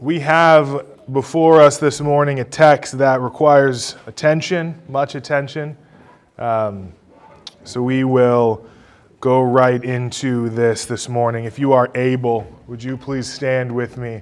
We have before us this morning a text that requires attention, much attention. So we will go right into this morning. If you are able, would you please stand with me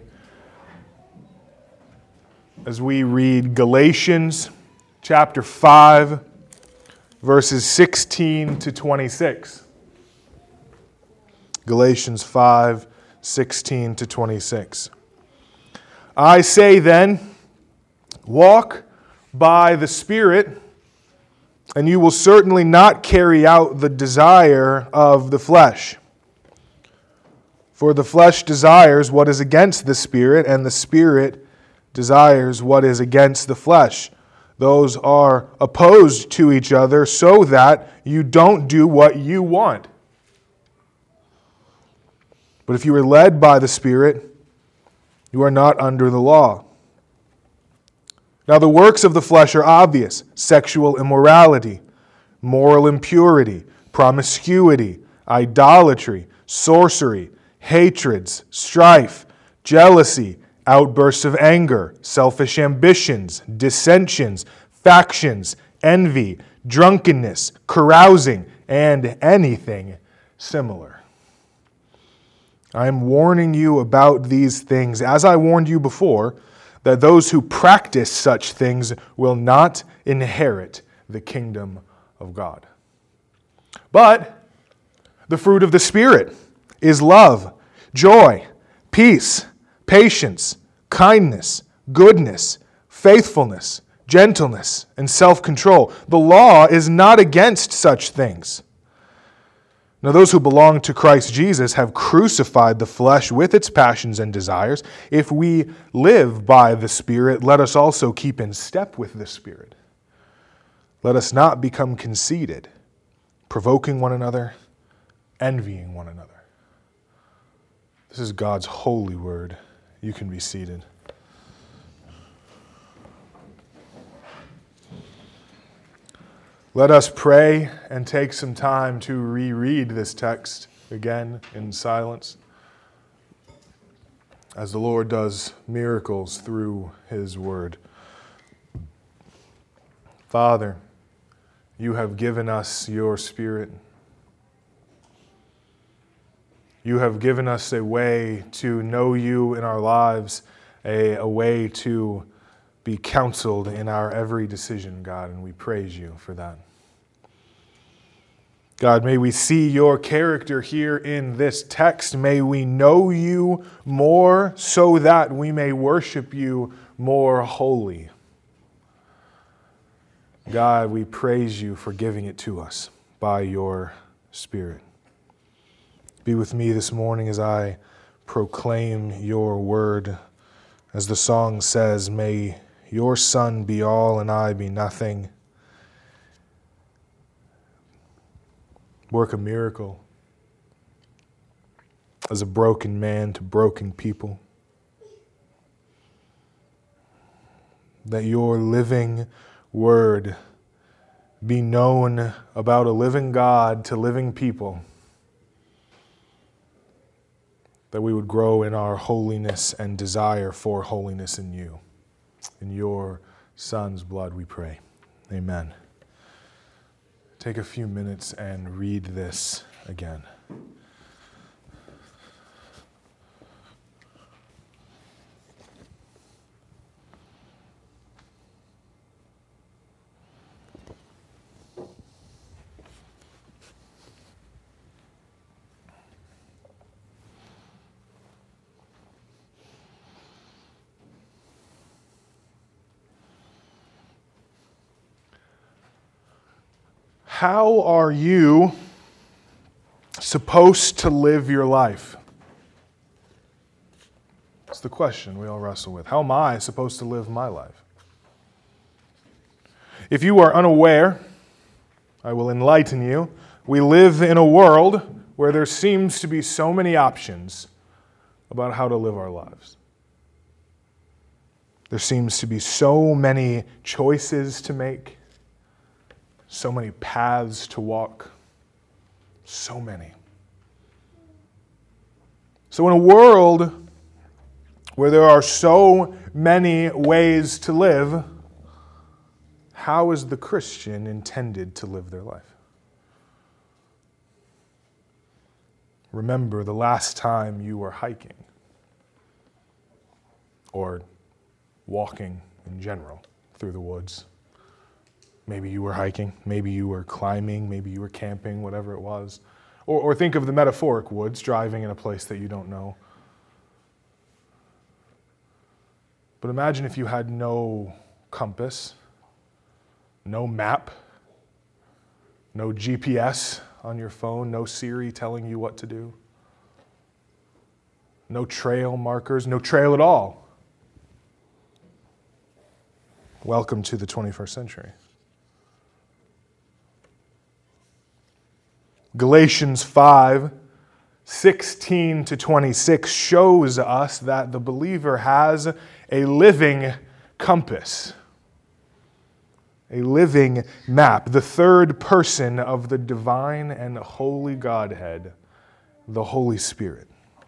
as we read Galatians chapter 5, verses 16 to 26. Galatians 5, 16 to 26. I say then, walk by the Spirit, and you will certainly not carry out the desire of the flesh. For the flesh desires what is against the Spirit, and the Spirit desires what is against the flesh. Those are opposed to each other so that you don't do what you want. But if you are led by the Spirit, you are not under the law. Now the works of the flesh are obvious: sexual immorality, moral impurity, promiscuity, idolatry, sorcery, hatreds, strife, jealousy, outbursts of anger, selfish ambitions, dissensions, factions, envy, drunkenness, carousing, and anything similar. I am warning you about these things, as I warned you before, that those who practice such things will not inherit the kingdom of God. But the fruit of the Spirit is love, joy, peace, patience, kindness, goodness, faithfulness, gentleness, and self-control. The law is not against such things. Now those who belong to Christ Jesus have crucified the flesh with its passions and desires. If we live by the Spirit, let us also keep in step with the Spirit. Let us not become conceited, provoking one another, envying one another. This is God's holy word. You can be seated. Let us pray and take some time to reread this text again in silence as the Lord does miracles through His word. Father, you have given us your Spirit. You have given us a way to know you in our lives, a way to be counseled in our every decision, God, and we praise you for that. God, may we see your character here in this text. May we know you more so that we may worship you more wholly. God, we praise you for giving it to us by your Spirit. Be with me this morning as I proclaim your word. As the song says, may your Son be all and I be nothing. Work a miracle as a broken man to broken people. That your living word be known about a living God to living people. That we would grow in our holiness and desire for holiness in you. In your Son's blood we pray. Amen. Take a few minutes and read this again. How are you supposed to live your life? That's the question we all wrestle with. How am I supposed to live my life? If you are unaware, I will enlighten you. We live in a world where there seems to be so many options about how to live our lives. There seems to be so many choices to make. So many paths to walk. So many. So in a world where there are so many ways to live, how is the Christian intended to live their life? Remember the last time you were hiking or walking in general through the woods. Maybe you were hiking, maybe you were climbing, maybe you were camping, whatever it was. Or think of the metaphoric woods, driving in a place that you don't know. But imagine if you had no compass, no map, no GPS on your phone, no Siri telling you what to do, no trail markers, no trail at all. Welcome to the 21st century. Galatians 5:16-26 shows us that the believer has a living compass, a living map, the third person of the divine and holy Godhead, the Holy Spirit.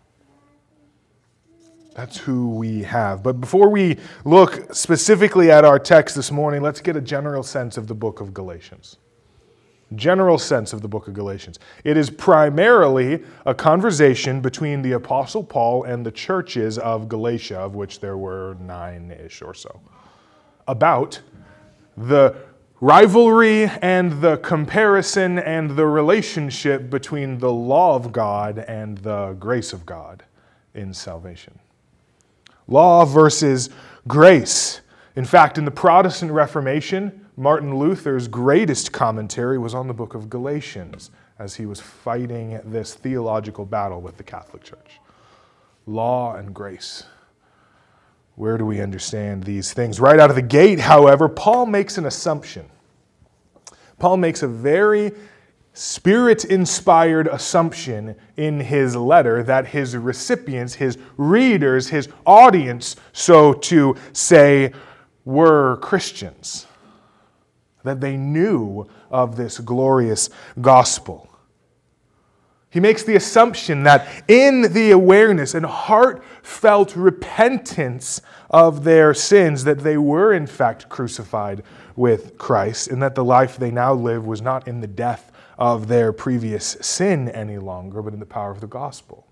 That's who we have. But before we look specifically at our text this morning, let's get a general sense of the book of Galatians. General sense of the book of Galatians. It is primarily a conversation between the Apostle Paul and the churches of Galatia, of which there were 9-ish or so, about the rivalry and the comparison and the relationship between the law of God and the grace of God in salvation. Law versus grace. In fact, in the Protestant Reformation, Martin Luther's greatest commentary was on the book of Galatians as he was fighting this theological battle with the Catholic Church. Law and grace. Where do we understand these things? Right out of the gate, however, Paul makes an assumption. Paul makes a very Spirit-inspired assumption in his letter that his recipients, his readers, his audience, so to say, were Christians. That they knew of this glorious gospel. He makes the assumption that in the awareness and heartfelt repentance of their sins, that they were in fact crucified with Christ, and that the life they now live was not in the death of their previous sin any longer, but in the power of the gospel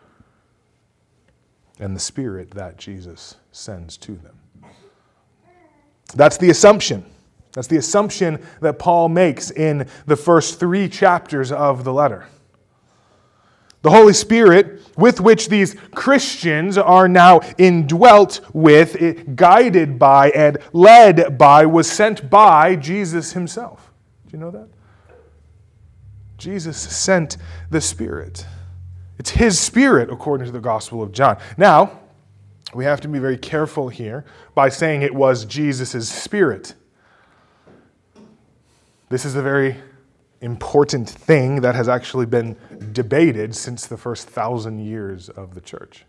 and the Spirit that Jesus sends to them. That's the assumption. That's the assumption that Paul makes in the first 3 chapters of the letter. The Holy Spirit, with which these Christians are now indwelt with, guided by, and led by, was sent by Jesus himself. Do you know that? Jesus sent the Spirit. It's his Spirit, according to the Gospel of John. Now, we have to be very careful here by saying it was Jesus' Spirit. This is a very important thing that has actually been debated since the first 1,000 years of the church.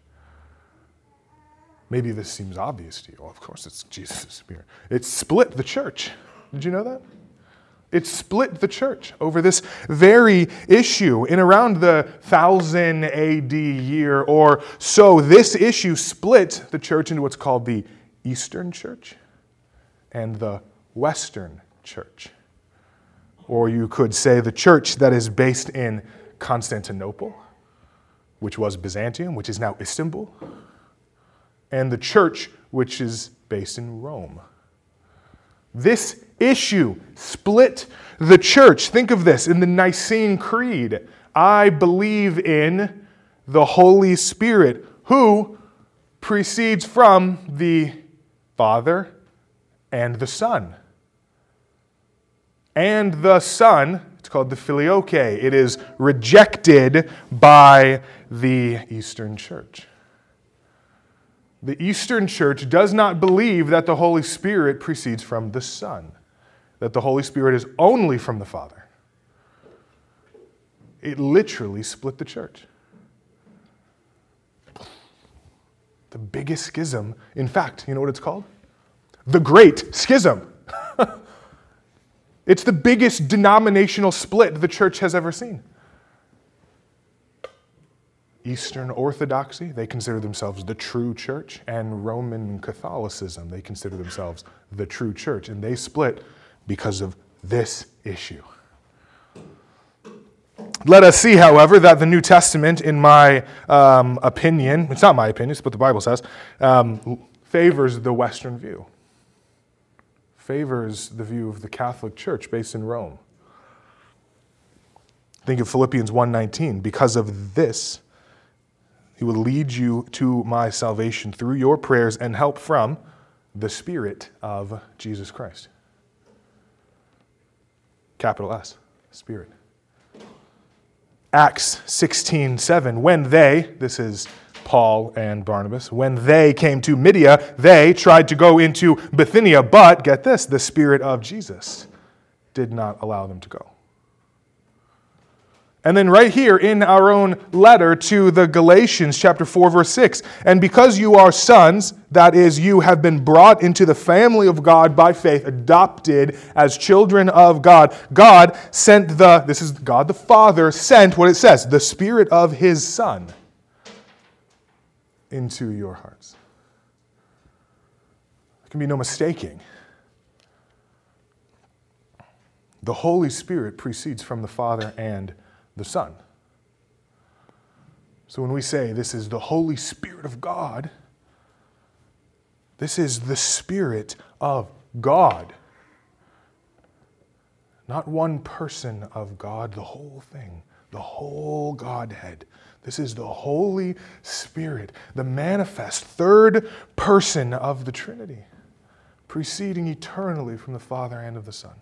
Maybe this seems obvious to you. Well, of course, it's Jesus' Spirit. It split the church. Did you know that? It split the church over this very issue. In around the 1000 AD year or so, this issue split the church into what's called the Eastern Church and the Western Church. Or you could say the church that is based in Constantinople, which was Byzantium, which is now Istanbul, and the church which is based in Rome. This issue split the church. Think of this in the Nicene Creed. I believe in the Holy Spirit, who proceeds from the Father and the Son. And the Son, it's called the Filioque. It is rejected by the Eastern Church. The Eastern Church does not believe that the Holy Spirit proceeds from the Son, that the Holy Spirit is only from the Father. It literally split the church. The biggest schism. In fact, you know what it's called? The Great Schism. It's the biggest denominational split the church has ever seen. Eastern Orthodoxy, they consider themselves the true church, and Roman Catholicism, they consider themselves the true church, and they split because of this issue. Let us see, however, that the New Testament, in my opinion, it's not my opinion, it's what the Bible says, favors the Western view, favors the view of the Catholic Church based in Rome. Think of Philippians 1:19. Because of this, he will lead you to my salvation through your prayers and help from the Spirit of Jesus Christ. Capital S, Spirit. Acts 16:7. When they, this is Paul and Barnabas, when they came to Mysia, they tried to go into Bithynia, but, get this, the Spirit of Jesus did not allow them to go. And then right here in our own letter to the Galatians, chapter 4, verse 6, and because you are sons, that is, you have been brought into the family of God by faith, adopted as children of God, God sent this is God the Father, sent what it says, the Spirit of His Son into your hearts. There can be no mistaking. The Holy Spirit proceeds from the Father and the Son. So when we say this is the Holy Spirit of God, this is the Spirit of God. Not one person of God, the whole thing, the whole Godhead. This is the Holy Spirit, the manifest third person of the Trinity, proceeding eternally from the Father and of the Son.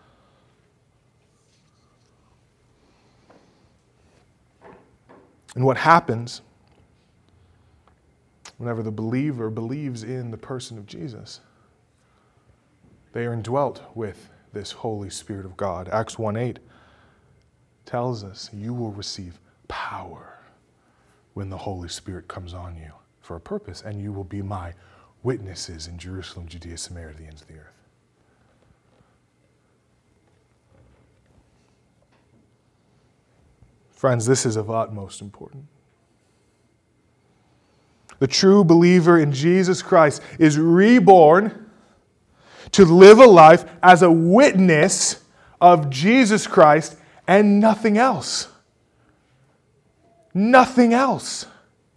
And what happens whenever the believer believes in the person of Jesus? They are indwelt with this Holy Spirit of God. Acts 1:8 tells us you will receive power when the Holy Spirit comes on you for a purpose, and you will be my witnesses in Jerusalem, Judea, Samaria, to the ends of the earth. Friends, this is of utmost importance. The true believer in Jesus Christ is reborn to live a life as a witness of Jesus Christ and nothing else. Nothing else.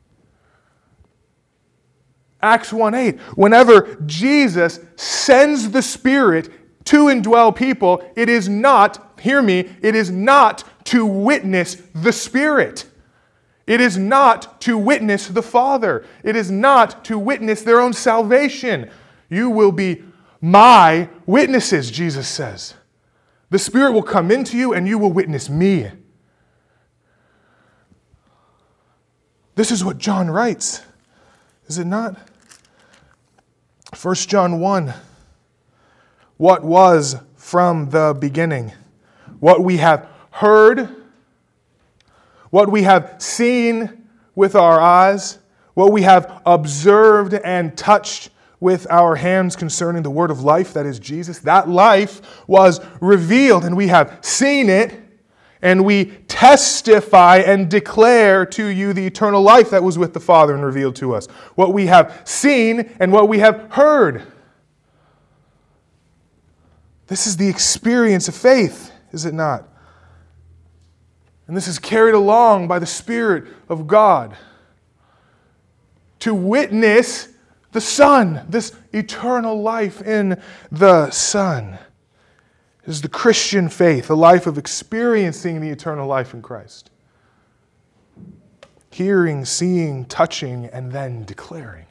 Acts 1:8, whenever Jesus sends the Spirit to indwell people, it is not, hear me, it is not to witness the Spirit. It is not to witness the Father. It is not to witness their own salvation. You will be my witnesses, Jesus says. The Spirit will come into you and you will witness me. This is what John writes, is it not? 1 John 1. What was from the beginning, what we have heard, what we have seen with our eyes, what we have observed and touched with our hands concerning the word of life, that is Jesus. That life was revealed, and we have seen it, and we testify and declare to you the eternal life that was with the Father and revealed to us. What we have seen and what we have heard. This is the experience of faith, is it not? And this is carried along by the Spirit of God to witness the Son, this eternal life in the Son. It is the Christian faith, a life of experiencing the eternal life in Christ. Hearing, seeing, touching, and then declaring.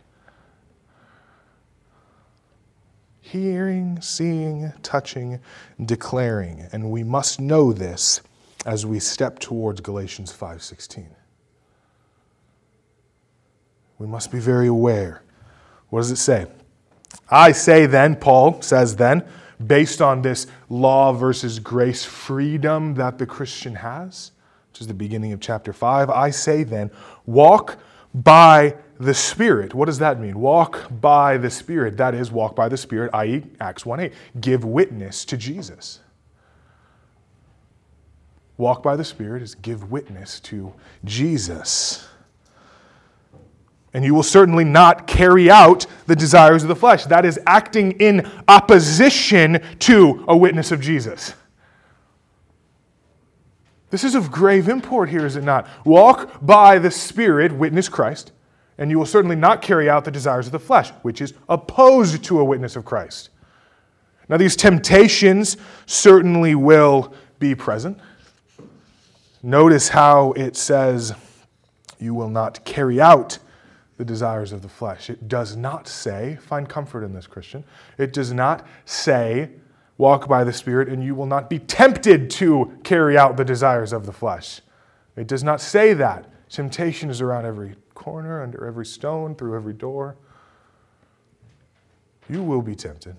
Hearing, seeing, touching, declaring. And we must know this as we step towards Galatians 5:16. We must be very aware. What does it say? I say then, Paul says then, based on this law versus grace freedom that the Christian has, which is the beginning of chapter 5, I say then, walk by the Spirit. What does that mean? Walk by the Spirit. That is, walk by the Spirit, i.e. Acts 1:8. Give witness to Jesus. Walk by the Spirit is give witness to Jesus. And you will certainly not carry out the desires of the flesh. That is acting in opposition to a witness of Jesus. This is of grave import here, is it not? Walk by the Spirit, witness Christ, and you will certainly not carry out the desires of the flesh, which is opposed to a witness of Christ. Now, these temptations certainly will be present. Notice how it says, you will not carry out the desires of the flesh. It does not say, find comfort in this, Christian. It does not say, walk by the Spirit and you will not be tempted to carry out the desires of the flesh. It does not say that. Temptation is around every corner, under every stone, through every door. You will be tempted.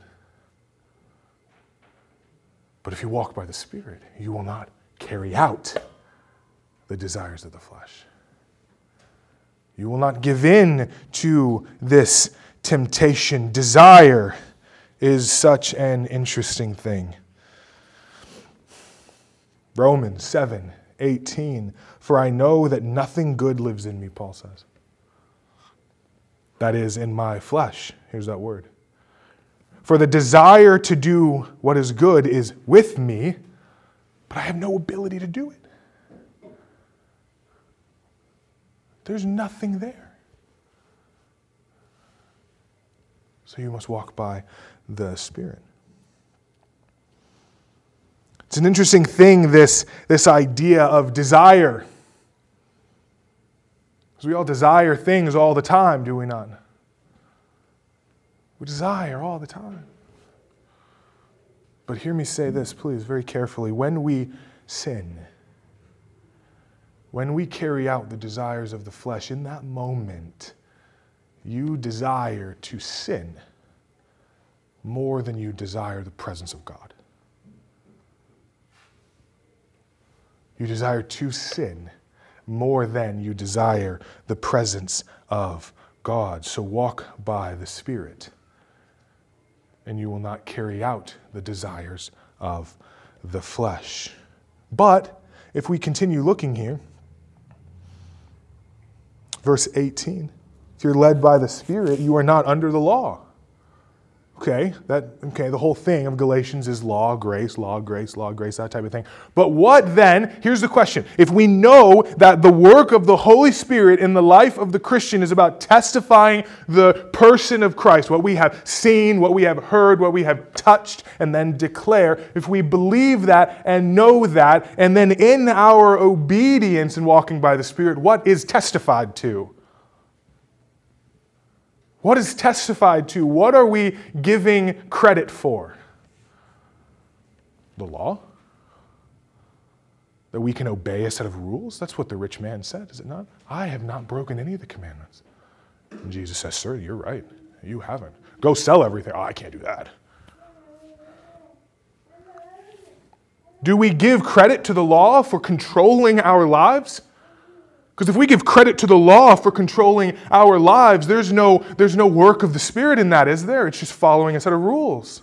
But if you walk by the Spirit, you will not carry out the desires of the flesh. You will not give in to this temptation. Desire is such an interesting thing. Romans 7:18. For I know that nothing good lives in me, Paul says. That is, in my flesh. Here's that word. For the desire to do what is good is with me, but I have no ability to do it. There's nothing there. So you must walk by the Spirit. It's an interesting thing, this idea of desire. Because we all desire things all the time, do we not? We desire all the time. But hear me say this, please, very carefully. When we sin, when we carry out the desires of the flesh, in that moment, you desire to sin more than you desire the presence of God. You desire to sin more than you desire the presence of God. So walk by the Spirit, and you will not carry out the desires of the flesh. But if we continue looking here, verse 18, if you're led by the Spirit, you are not under the law. Okay, the whole thing of Galatians is law, grace, that type of thing. But what then, here's the question. If we know that the work of the Holy Spirit in the life of the Christian is about testifying the person of Christ, what we have seen, what we have heard, what we have touched, and then declare, if we believe that and know that, and then in our obedience in walking by the Spirit, what is testified to? What is testified to? What are we giving credit for? The law? That we can obey a set of rules? That's what the rich man said, is it not? I have not broken any of the commandments. And Jesus says, sir, you're right. You haven't. Go sell everything. Oh, I can't do that. Do we give credit to the law for controlling our lives? Because if we give credit to the law for controlling our lives, there's no work of the Spirit in that, is there? It's just following a set of rules.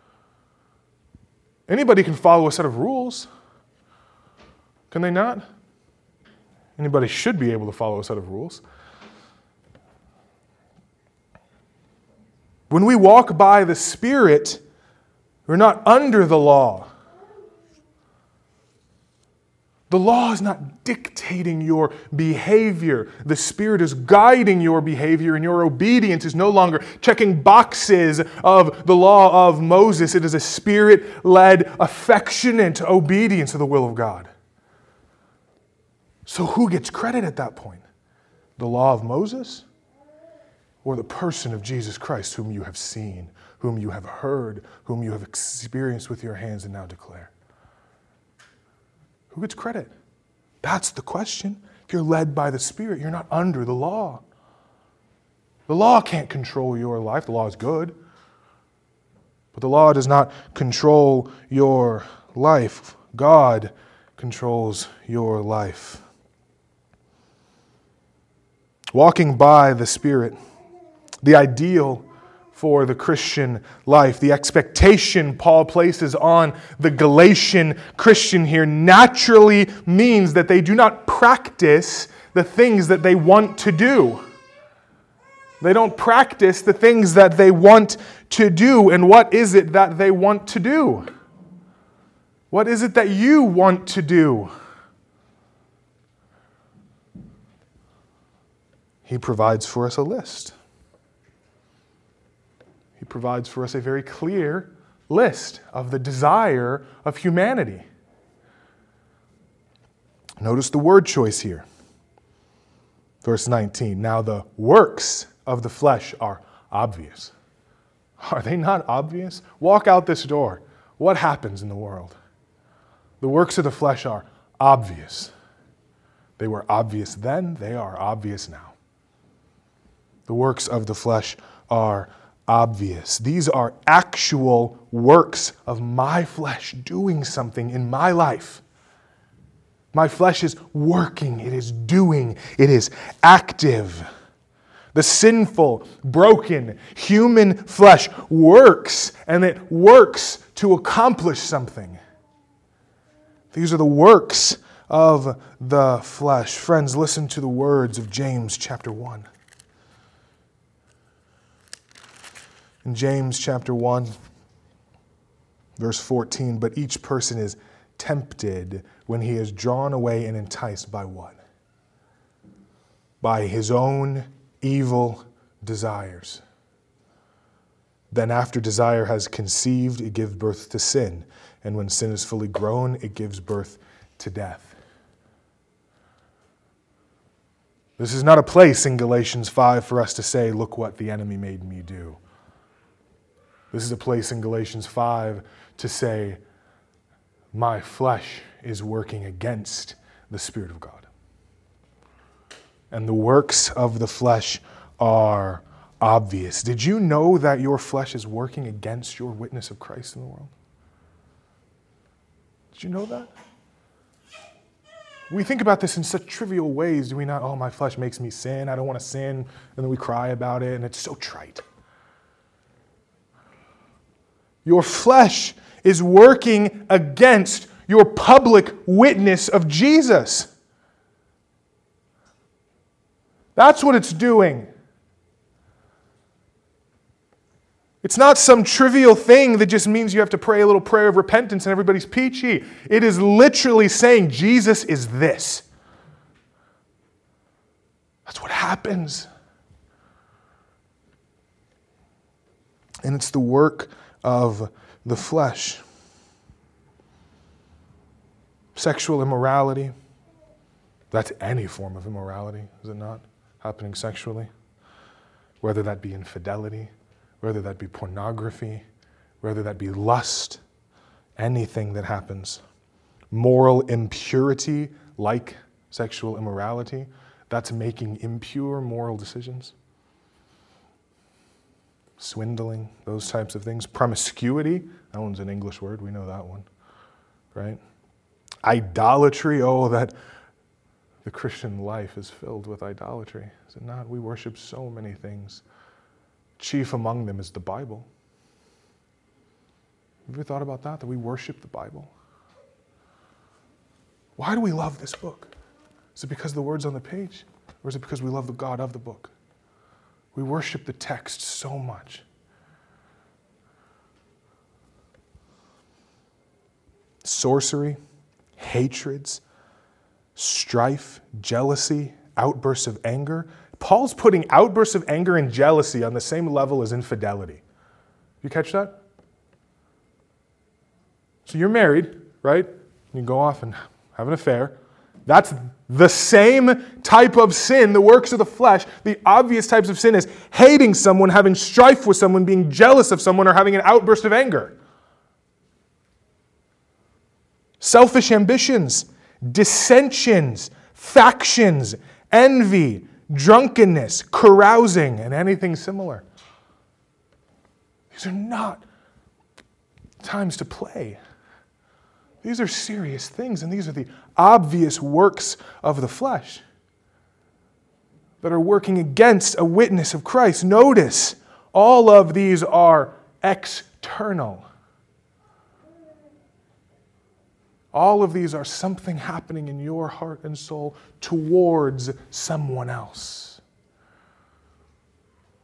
Anybody can follow a set of rules. Can they not? Anybody should be able to follow a set of rules. When we walk by the Spirit, we're not under the law. The law is not dictating your behavior. The Spirit is guiding your behavior, and your obedience is no longer checking boxes of the law of Moses. It is a Spirit-led, affectionate obedience to the will of God. So who gets credit at that point? The law of Moses or the person of Jesus Christ, whom you have seen, whom you have heard, whom you have experienced with your hands and now declare? Who gets credit? That's the question. If you're led by the Spirit, you're not under the law. The law can't control your life. The law is good. But the law does not control your life. God controls your life. Walking by the Spirit, the ideal for the Christian life, the expectation Paul places on the Galatian Christian here naturally means that they do not practice the things that they want to do. They don't practice the things that they want to do. And what is it that they want to do? What is it that you want to do? He provides for us a list. He provides for us a very clear list of the desire of humanity. Notice the word choice here. Verse 19, now the works of the flesh are obvious. Are they not obvious? Walk out this door. What happens in the world? The works of the flesh are obvious. They were obvious then, they are obvious now. The works of the flesh are obvious. These are actual works of my flesh doing something in my life. My flesh is working, it is doing, it is active. The sinful, broken, human flesh works, and it works to accomplish something. These are the works of the flesh. Friends, listen to the words of James chapter 1. In James chapter 1, verse 14, but each person is tempted when he is drawn away and enticed by what? By his own evil desires. Then after desire has conceived, it gives birth to sin. And when sin is fully grown, it gives birth to death. This is not a place in Galatians 5 for us to say, look what the enemy made me do. This is a place in Galatians 5 to say, my flesh is working against the Spirit of God. And the works of the flesh are obvious. Did you know that your flesh is working against your witness of Christ in the world? Did you know that? We think about this in such trivial ways, do we not? Oh, my flesh makes me sin. I don't want to sin. And then we cry about it, and it's so trite. Your flesh is working against your public witness of Jesus. That's what it's doing. It's not some trivial thing that just means you have to pray a little prayer of repentance and everybody's peachy. It is literally saying Jesus is this. That's what happens. And it's the work of the flesh. Sexual immorality. That's any form of immorality, is it not? Happening sexually. Whether that be infidelity, whether that be pornography, whether that be lust, anything that happens. Moral impurity, like sexual immorality, that's making impure moral decisions. Swindling, those types of things. Promiscuity, that one's an English word, we know that one, right? Idolatry, that the Christian life is filled with idolatry, is it not? We worship so many things. Chief among them is the Bible. Have you ever thought about that? That we worship the Bible? Why do we love this book? Is it because the words on the page? Or is it because we love the God of the book? We worship the text so much. Sorcery, hatreds, strife, jealousy, outbursts of anger. Paul's putting outbursts of anger and jealousy on the same level as infidelity. You catch that? So you're married, right? You go off and have an affair. That's the same type of sin, the works of the flesh. The obvious types of sin is hating someone, having strife with someone, being jealous of someone, or having an outburst of anger. Selfish ambitions, dissensions, factions, envy, drunkenness, carousing, and anything similar. These are not times to play. These are serious things, and these are the obvious works of the flesh that are working against a witness of Christ. Notice, all of these are external. All of these are something happening in your heart and soul towards someone else.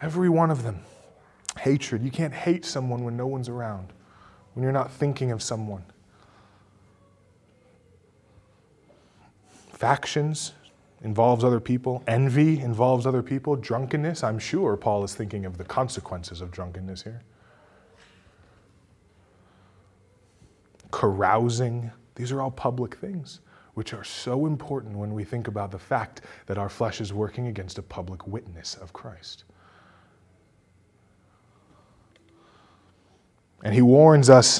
Every one of them. Hatred. You can't hate someone when no one's around, when you're not thinking of someone. Factions involves other people. Envy involves other people. Drunkenness, I'm sure Paul is thinking of the consequences of drunkenness here. Carousing. These are all public things, which are so important when we think about the fact that our flesh is working against a public witness of Christ. And he warns us,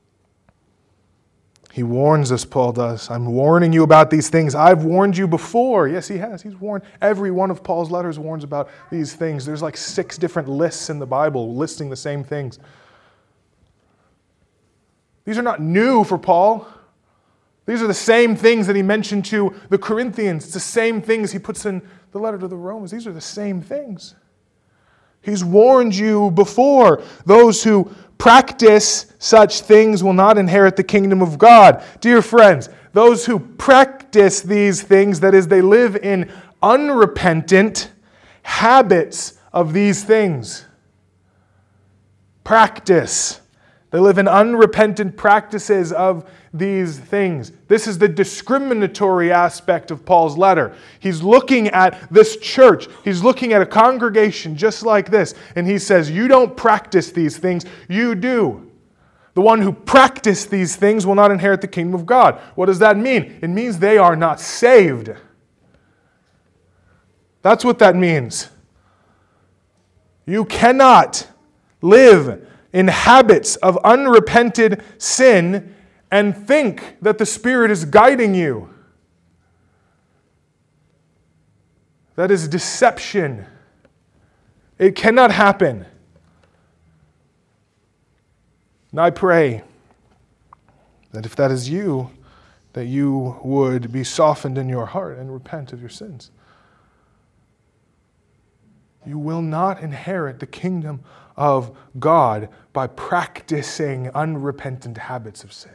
Paul does. I'm warning you about these things. I've warned you before. Yes, he has. He's warned. Every one of Paul's letters warns about these things. There's like 6 different lists in the Bible listing the same things. These are not new for Paul. These are the same things that he mentioned to the Corinthians. It's the same things he puts in the letter to the Romans. These are the same things. He's warned you before. Those who practice such things will not inherit the kingdom of God. Dear friends, those who practice these things, that is, they live in unrepentant habits of these things. Practice. They live in unrepentant practices of these things. This is the discriminatory aspect of Paul's letter. He's looking at this church. He's looking at a congregation just like this. And he says, you don't practice these things. You do. The one who practice these things will not inherit the kingdom of God. What does that mean? It means they are not saved. That's what that means. You cannot live in habits of unrepented sin and think that the Spirit is guiding you. That is deception. It cannot happen. And I pray that if that is you, that you would be softened in your heart and repent of your sins. You will not inherit the kingdom of God by practicing unrepentant habits of sin.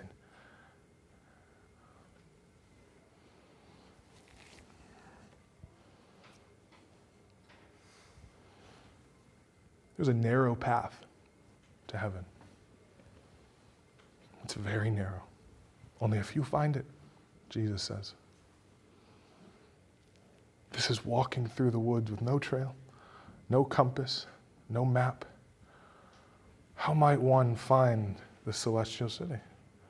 There's a narrow path to heaven. It's very narrow. Only a few find it, Jesus says. This is walking through the woods with no trail, no compass, no map. How might one find the celestial city?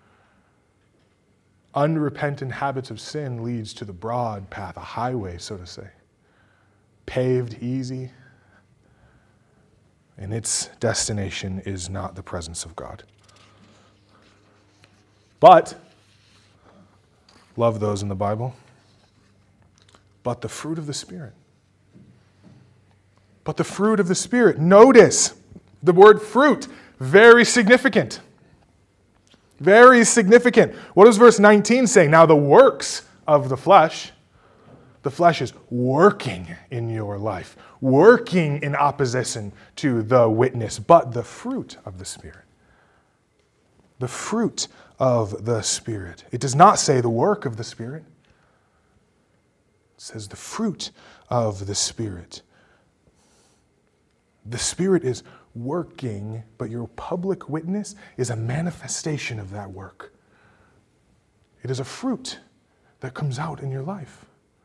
Unrepentant habits of sin leads to the broad path, a highway, so to say. Paved, easy. And its destination is not the presence of God. But, love those in the Bible, but the fruit of the Spirit. But the fruit of the Spirit. Notice the word fruit, very significant. Very significant. What does verse 19 say? Now the works of the flesh is working in your life, working in opposition to the witness, but the fruit of the Spirit. The fruit of the Spirit. It does not say the work of the Spirit. It says the fruit of the Spirit. The Spirit is working, but your public witness is a manifestation of that work. It is a fruit that comes out in your life.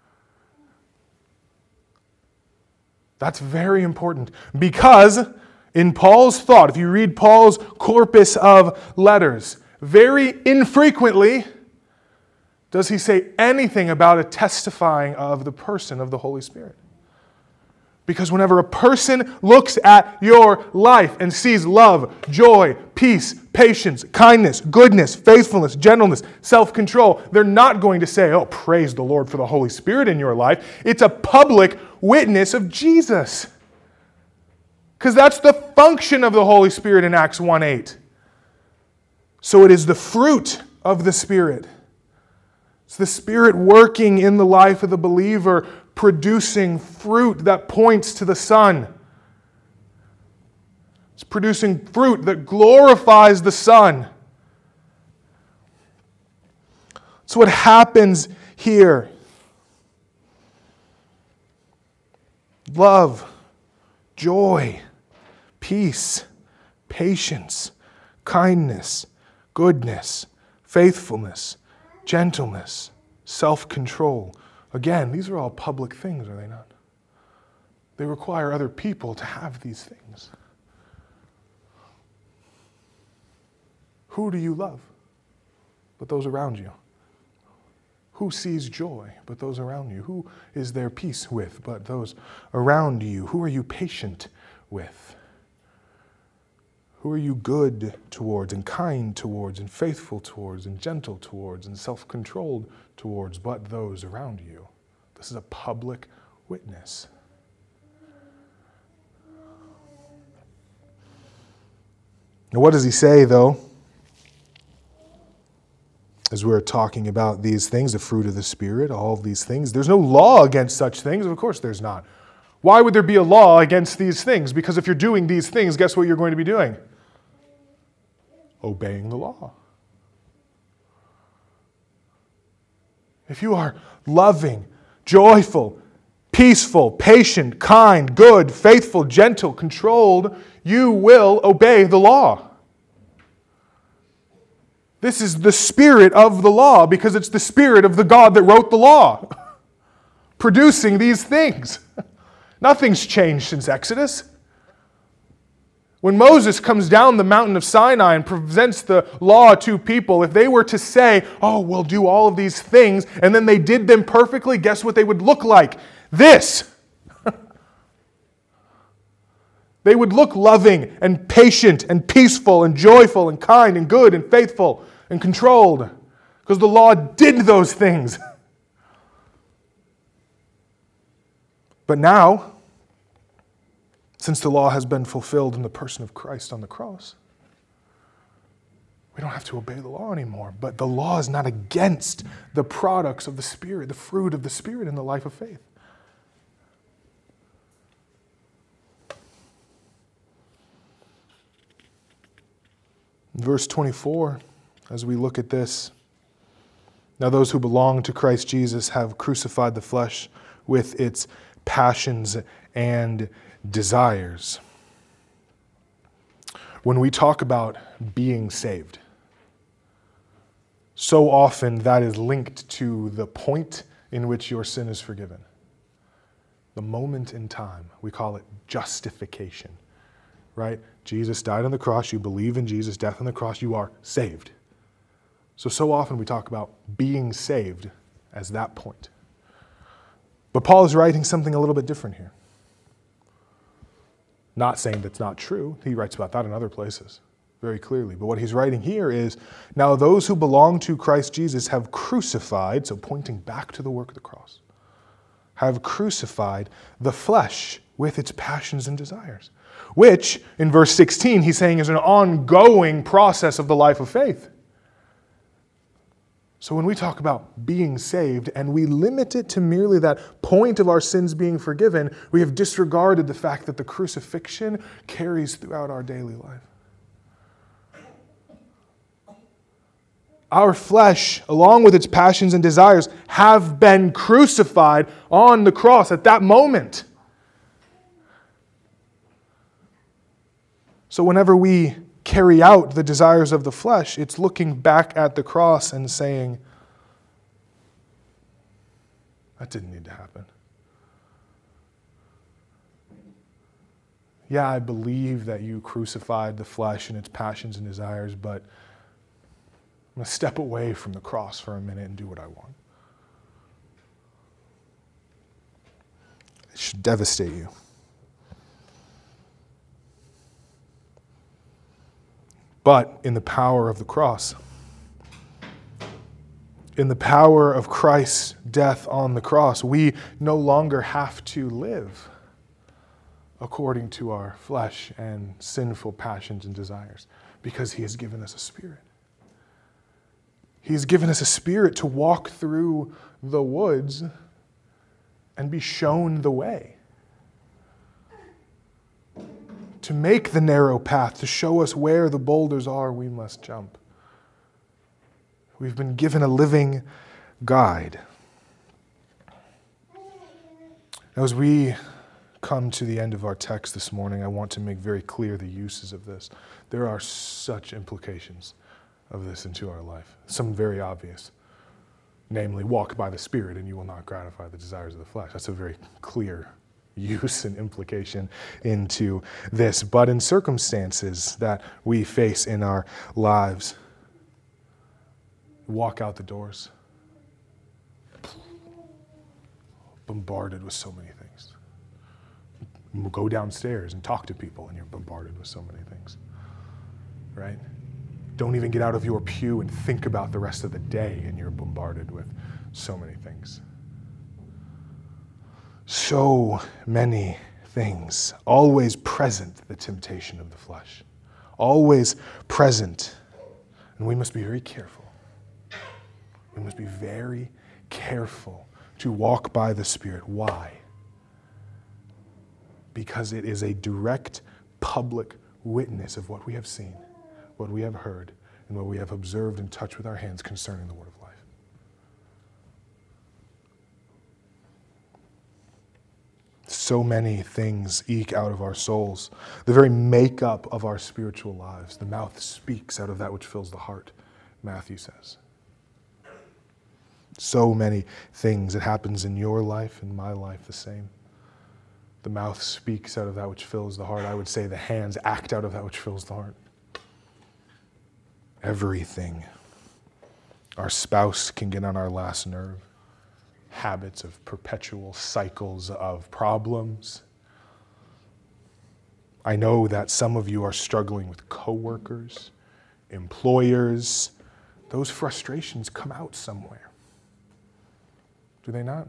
That's very important because in Paul's thought, if you read Paul's corpus of letters, very infrequently does he say anything about a testifying of the person of the Holy Spirit. Because whenever a person looks at your life and sees love, joy, peace, patience, kindness, goodness, faithfulness, gentleness, self-control, they're not going to say, oh, praise the Lord for the Holy Spirit in your life. It's a public witness of Jesus. Because that's the function of the Holy Spirit in Acts 1:8. So it is the fruit of the Spirit. It's the Spirit working in the life of the believer, producing fruit that points to the Son. It's producing fruit that glorifies the Son. That's what happens here. Love, joy, peace, patience, kindness, goodness, faithfulness, gentleness, self-control. Again, these are all public things, are they not? They require other people to have these things. Who do you love but those around you? Who sees joy but those around you? Who is there peace with but those around you? Who are you patient with? Who are you good towards and kind towards and faithful towards and gentle towards and self-controlled towards but those around you? This is a public witness. Now, what does he say, though? As we're talking about these things, the fruit of the Spirit, all of these things, there's no law against such things. Of course there's not. Why would there be a law against these things? Because if you're doing these things, guess what you're going to be doing? Obeying the law. If you are loving, joyful, peaceful, patient, kind, good, faithful, gentle, controlled, you will obey the law. This is the spirit of the law because it's the spirit of the God that wrote the law, producing these things. Nothing's changed since Exodus. When Moses comes down the mountain of Sinai and presents the law to people, if they were to say, oh, we'll do all of these things, and then they did them perfectly, guess what they would look like? This. They would look loving and patient and peaceful and joyful and kind and good and faithful and controlled because the law did those things. But now, since the law has been fulfilled in the person of Christ on the cross, we don't have to obey the law anymore. But the law is not against the products of the Spirit, the fruit of the Spirit in the life of faith. In verse 24, as we look at this, now those who belong to Christ Jesus have crucified the flesh with its passions and desires. When we talk about being saved, so often that is linked to the point in which your sin is forgiven. The moment in time, we call it justification. Right? Jesus died on the cross. You believe in Jesus' death on the cross. You are saved. So often we talk about being saved as that point. But Paul is writing something a little bit different here. Not saying that's not true. He writes about that in other places very clearly. But what he's writing here is, now those who belong to Christ Jesus have crucified, so pointing back to the work of the cross, have crucified the flesh with its passions and desires. Which, in verse 16, he's saying is an ongoing process of the life of faith. So when we talk about being saved and we limit it to merely that point of our sins being forgiven, we have disregarded the fact that the crucifixion carries throughout our daily life. Our flesh, along with its passions and desires, have been crucified on the cross at that moment. So whenever we carry out the desires of the flesh, it's looking back at the cross and saying, that didn't need to happen. Yeah, I believe that you crucified the flesh and its passions and desires, but I'm going to step away from the cross for a minute and do what I want. It should devastate you. But in the power of the cross, in the power of Christ's death on the cross, we no longer have to live according to our flesh and sinful passions and desires because He has given us a spirit. He has given us a spirit to walk through the woods and be shown the way. To make the narrow path, to show us where the boulders are we must jump. We've been given a living guide. As we come to the end of our text this morning, I want to make very clear the uses of this. There are such implications of this into our life, some very obvious. Namely, walk by the Spirit and you will not gratify the desires of the flesh. That's a very clear use and implication into this. But in circumstances that we face in our lives, walk out the doors, bombarded with so many things. Go downstairs and talk to people and you're bombarded with so many things, right? Don't even get out of your pew and think about the rest of the day and you're bombarded with so many things. So many things. Always present, the temptation of the flesh. Always present. And we must be very careful. We must be very careful to walk by the Spirit. Why? Because it is a direct public witness of what we have seen, what we have heard, and what we have observed and touched with our hands concerning the Word of life. So many things eke out of our souls. The very makeup of our spiritual lives. The mouth speaks out of that which fills the heart, Matthew says. So many things. It happens in your life, in my life, the same. The mouth speaks out of that which fills the heart. I would say the hands act out of that which fills the heart. Everything. Our spouse can get on our last nerve. Habits of perpetual cycles of problems. I know that some of you are struggling with coworkers, employers. Those frustrations come out somewhere. Do they not?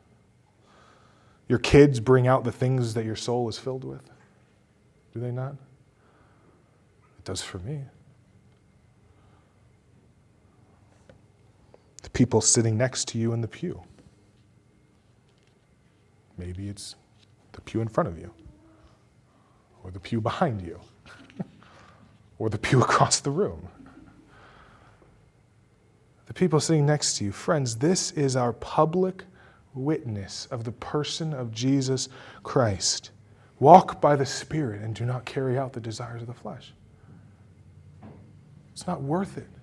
Your kids bring out the things that your soul is filled with. Do they not? It does for me. The people sitting next to you in the pew. Maybe it's the pew in front of you, or the pew behind you, or the pew across the room. The people sitting next to you. Friends, this is our public witness of the person of Jesus Christ. Walk by the Spirit and do not carry out the desires of the flesh. It's not worth it.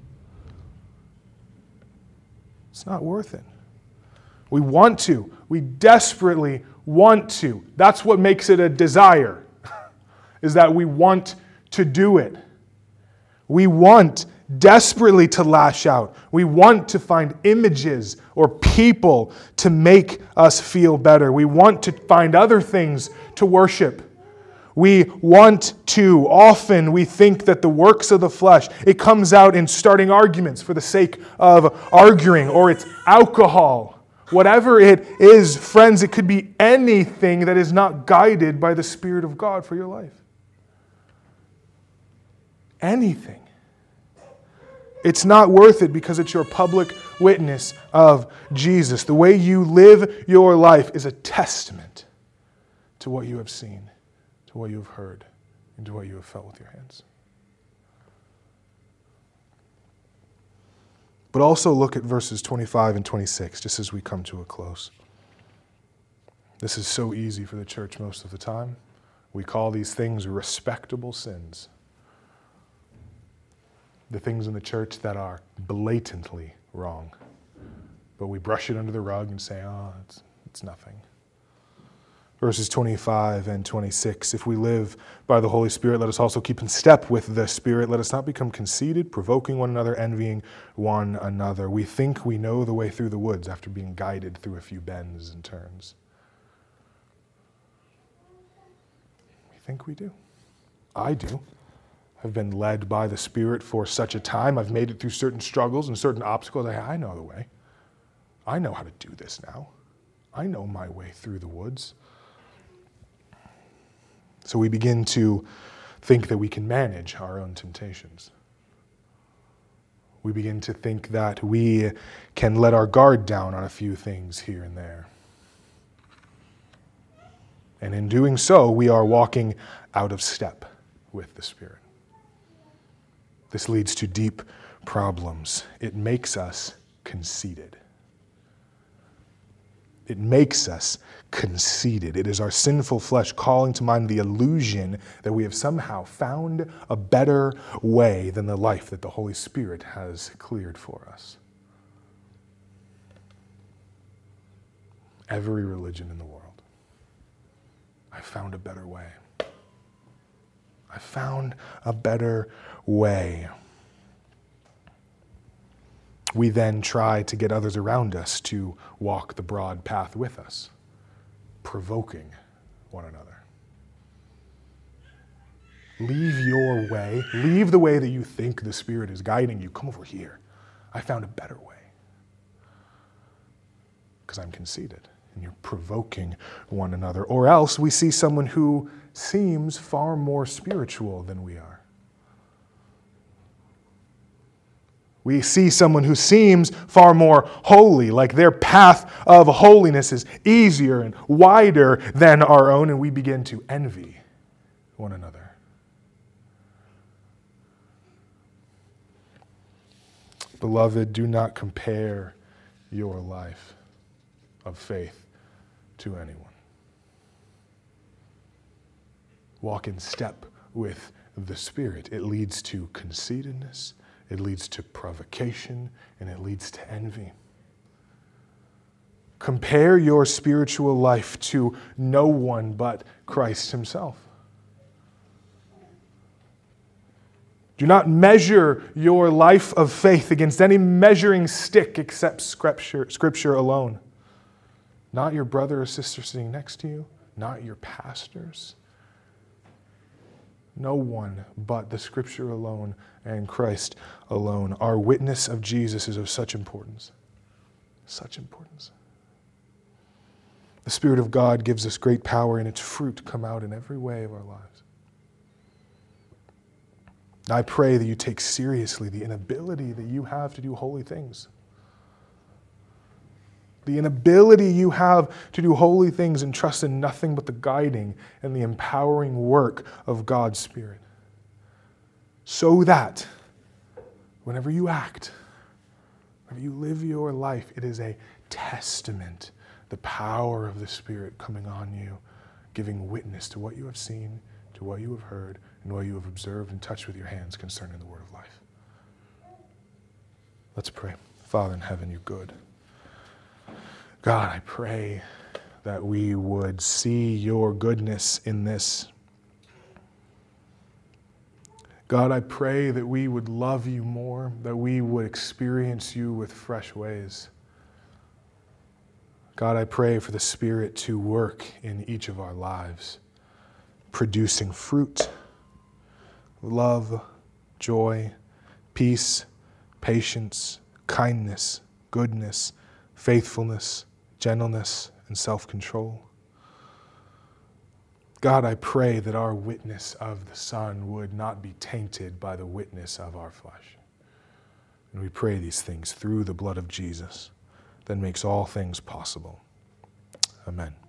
It's not worth it. We want to. We desperately want to. That's what makes it a desire, is that we want to do it. We want desperately to lash out. We want to find images or people to make us feel better. We want to find other things to worship. We want to. Often we think that the works of the flesh, it comes out in starting arguments for the sake of arguing, or it's alcohol. Whatever it is, friends, it could be anything that is not guided by the Spirit of God for your life. Anything. It's not worth it because it's your public witness of Jesus. The way you live your life is a testament to what you have seen, to what you have heard, and to what you have felt with your hands. But also look at verses 25 and 26, just as we come to a close. This is so easy for the church most of the time. We call these things respectable sins. The things in the church that are blatantly wrong. But we brush it under the rug and say, oh, it's nothing. Verses 25 and 26, if we live by the Holy Spirit, let us also keep in step with the Spirit. Let us not become conceited, provoking one another, envying one another. We think we know the way through the woods after being guided through a few bends and turns. We think we do. I do. I've been led by the Spirit for such a time. I've made it through certain struggles and certain obstacles. I know the way. I know how to do this now. I know my way through the woods. So we begin to think that we can manage our own temptations. We begin to think that we can let our guard down on a few things here and there. And in doing so, we are walking out of step with the Spirit. This leads to deep problems. It makes us conceited. It makes us conceited. It is our sinful flesh calling to mind the illusion that we have somehow found a better way than the life that the Holy Spirit has cleared for us. Every religion in the world, I found a better way. I found a better way. We then try to get others around us to walk the broad path with us, provoking one another. Leave your way. Leave the way that you think the Spirit is guiding you. Come over here. I found a better way. Because I'm conceited, and you're provoking one another. Or else we see someone who seems far more spiritual than we are. We see someone who seems far more holy, like their path of holiness is easier and wider than our own, and we begin to envy one another. Beloved, do not compare your life of faith to anyone. Walk in step with the Spirit. It leads to conceitedness, it leads to provocation, and it leads to envy. Compare your spiritual life to no one but Christ himself. Do not measure your life of faith against any measuring stick except Scripture alone. Not your brother or sister sitting next to you, not your pastors. No one but the Scripture alone and Christ alone. Our witness of Jesus is of such importance. Such importance. The Spirit of God gives us great power, and its fruit come out in every way of our lives. I pray that you take seriously the inability that you have to do holy things. The inability you have to do holy things and trust in nothing but the guiding and the empowering work of God's Spirit. So that whenever you act, whenever you live your life, it is a testament, the power of the Spirit coming on you, giving witness to what you have seen, to what you have heard, and what you have observed and touched with your hands concerning the word of life. Let's pray. Father in heaven, you're good. God, I pray that we would see your goodness in this. God, I pray that we would love you more, that we would experience you with fresh ways. God, I pray for the Spirit to work in each of our lives, producing fruit, love, joy, peace, patience, kindness, goodness, faithfulness, gentleness, and self-control. God, I pray that our witness of the Son would not be tainted by the witness of our flesh. And we pray these things through the blood of Jesus that makes all things possible. Amen.